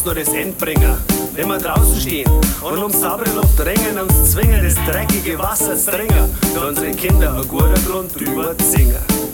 Auto das Endbringer. Wenn wir draußen stehen und um saubere Luft ringen, uns zwingen, das dreckige Wasser zu trinken, für unsere Kinder ein guter Grund drüber zu singen.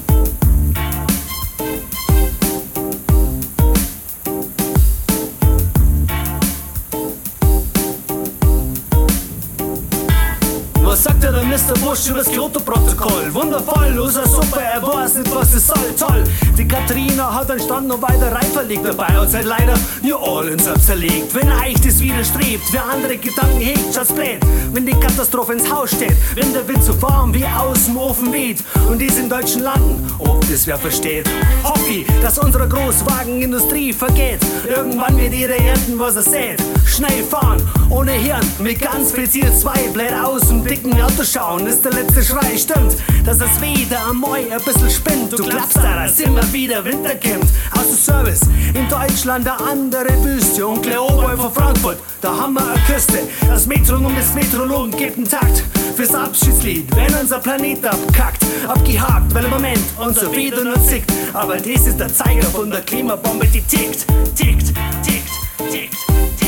Was sagt der Mr. Bush über das Kyoto-Protokoll? Wundervoll, unser super, er weiß nicht, was es soll. Toll, die Katrina hat den Stand noch weiter reifer liegt dabei und seid leider New Orleans zerlegt. Wenn euch das widerstrebt, wer andere Gedanken hegt, schaut's blöd. Wenn die Katastrophe ins Haus steht, wenn der Wind so warm wie aus dem Ofen weht und dies in deutschen Landen, ob das wer versteht. Hoffi, dass unsere Großwagenindustrie vergeht. Irgendwann wird ihre ernten, was er sät. Schnell fahren, ohne Hirn, mit ganz viel CO2, blöd aus und dicken Auto schauen, ist der letzte Schrei. Stimmt, dass es wieder einmal ein bisschen spinnt. Du glaubst da, dass immer wieder Winter kommt. Außer Service, in Deutschland eine andere Büste. Und Kleobal von Frankfurt, da haben wir eine Küste. Das Metronom des Metrologen gibt einen Takt fürs Abschiedslied, wenn unser Planet abkackt. Abgehakt, weil im Moment unser Video nur zickt. Aber das ist der Zeiger von der Klimabombe, die tickt, tickt, tickt, tickt.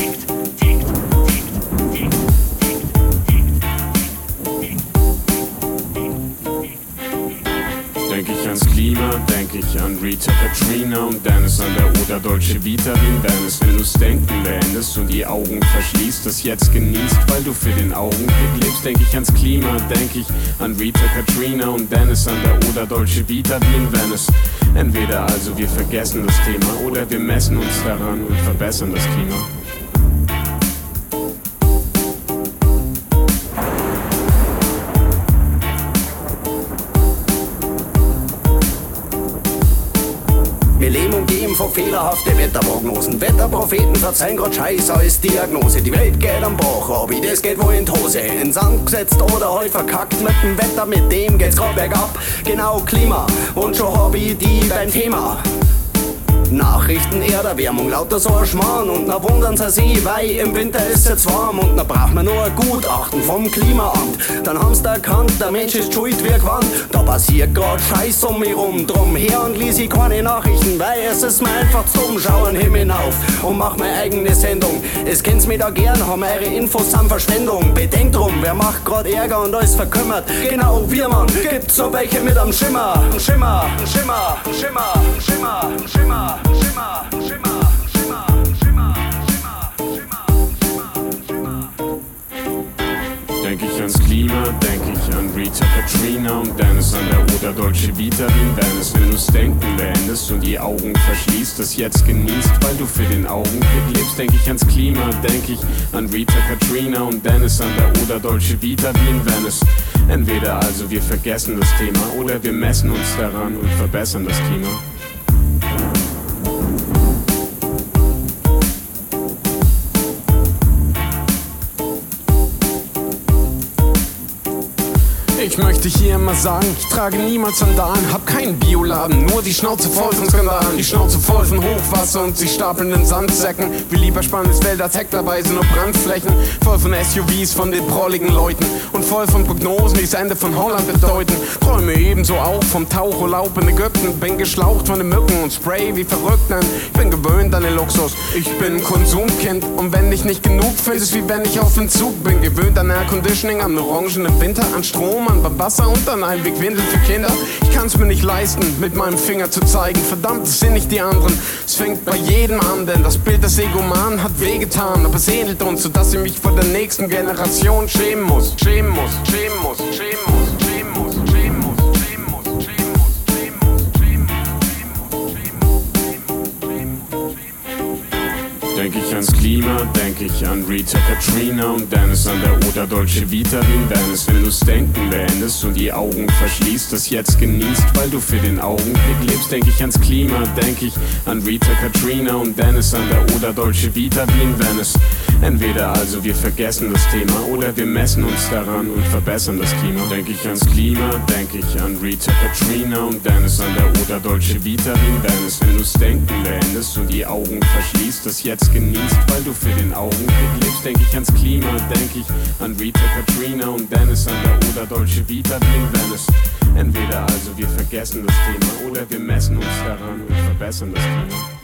Denk ich ans Klima, denk ich an Rita, Katrina und Dennis, an der Oder Dolce Vita wie in Venice. Wenn du's denken beendest und die Augen verschließt, das jetzt genießt, weil du für den Augenblick lebst. Denk ich ans Klima, denk ich an Rita, Katrina und Dennis, an der Oder Dolce Vita wie in Venice. Entweder also wir vergessen das Thema oder wir messen uns daran und verbessern das Klima. Wir leben umgeben von fehlerhaften Wetterprognosen. Wetterpropheten verzeihen grad Scheiß als Diagnose. Die Welt geht am Bach, ob ich das geht wohl in die Hose. In Sand gesetzt oder halt verkackt mit dem Wetter, mit dem geht's grad bergab. Genau, Klima, und schon hab ich die beim Thema. Nachrichten, Erderwärmung, lauter so ein Schmarrn. Und na wundern sie sich, weil im Winter ist jetzt warm. Und na braucht man nur ein Gutachten vom Klimaamt. Dann haben's da erkannt, der Mensch ist schuld wie gewandt. Da passiert grad Scheiß um mich rum. Drum her und lies ich keine Nachrichten, weil es ist mir einfach dumm. Schau an Himmel hinauf und mach meine eigene Sendung. Es kennt's mich da gern, haben eure Infos an Verschwendung. Bedenkt drum, wer macht grad Ärger und alles verkümmert. Genau, wir Mann, gibt's so welche mit am Schimmer. Ein Schimmer, ein Schimmer, ein Schimmer, ein Schimmer, ein Schimmer. Schimmer, Schimmer, Schimmer, Schimmer, Schimmer, Schimmer, Schimmer. Denk ich ans Klima, denk ich an Rita, Katrina und Dennis, an der Oder Dolce Vita wie in Venice. Wenn du's denken beendest und die Augen verschließt, das jetzt genießt, weil du für den Augenblick lebst. Denk ich ans Klima, denk ich an Rita, Katrina und Dennis, an der Oder Dolce Vita wie in Venice. Entweder also wir vergessen das Thema oder wir messen uns daran und verbessern das Klima. Ich möchte hier immer sagen, ich trage niemals Sandalen, hab keinen Bioladen, nur die Schnauze voll von Skandalen. Die Schnauze voll von Hochwasser und sie stapeln in Sandsäcken. Wie lieber spannendes Feld als hektarweise nur Brandflächen. Voll von SUVs, von den prolligen Leuten und voll von Prognosen, die das Ende von Holland bedeuten. Träume ebenso auch vom Tauchurlaub in Ägypten. Bin geschlaucht von den Mücken und spray wie verrückt, nein, ich bin gewöhnt an den Luxus. Ich bin ein Konsumkind und wenn ich nicht genug finde, ist wie wenn ich auf Entzug bin. Gewöhnt an Air Conditioning, an Orangen im Winter, an Strom, an Wasser und an Einwegwindeln für Kinder. Ich kann's mir nicht leisten, mit meinem Finger zu zeigen. Verdammt, es sind nicht die anderen. Es fängt bei jedem an, denn das Bild des Egomanen hat wehgetan. Aber es ähnelt uns, sodass ich mich vor der nächsten Generation schämen muss. Schämen muss, schämen muss, schämen muss, schämen muss, schämen muss, schämen muss, schämen muss, schämen muss, schämen muss, schämen muss. Denk ich ans Klima, denk ich an Rita, Katrina und Dennis, an der Oder Dolce Vita wie in Venice. Wenn du's denken beendest und die Augen verschließt, das jetzt genießt, weil du für den Augenblick lebst. Denk ich ans Klima, denk ich an Rita, Katrina und Dennis, an der Oder Dolce Vita wie in Venice. Entweder also wir vergessen das Thema oder wir messen uns daran und verbessern das Klima. Denk ich ans Klima, denk ich an Rita, Katrina und Dennis, an der Oder Dolce Vita wie in Venice. Wenn du's denken beendest und die Augen verschließt, das jetzt genießt, weil du für den Augenblick lebst. Denk ich ans Klima, denk ich an Rita, Katrina und Dennis, an der Oder Dolce Vita wie in Venice. Entweder also wir vergessen das Thema oder wir messen uns daran und verbessern das Klima.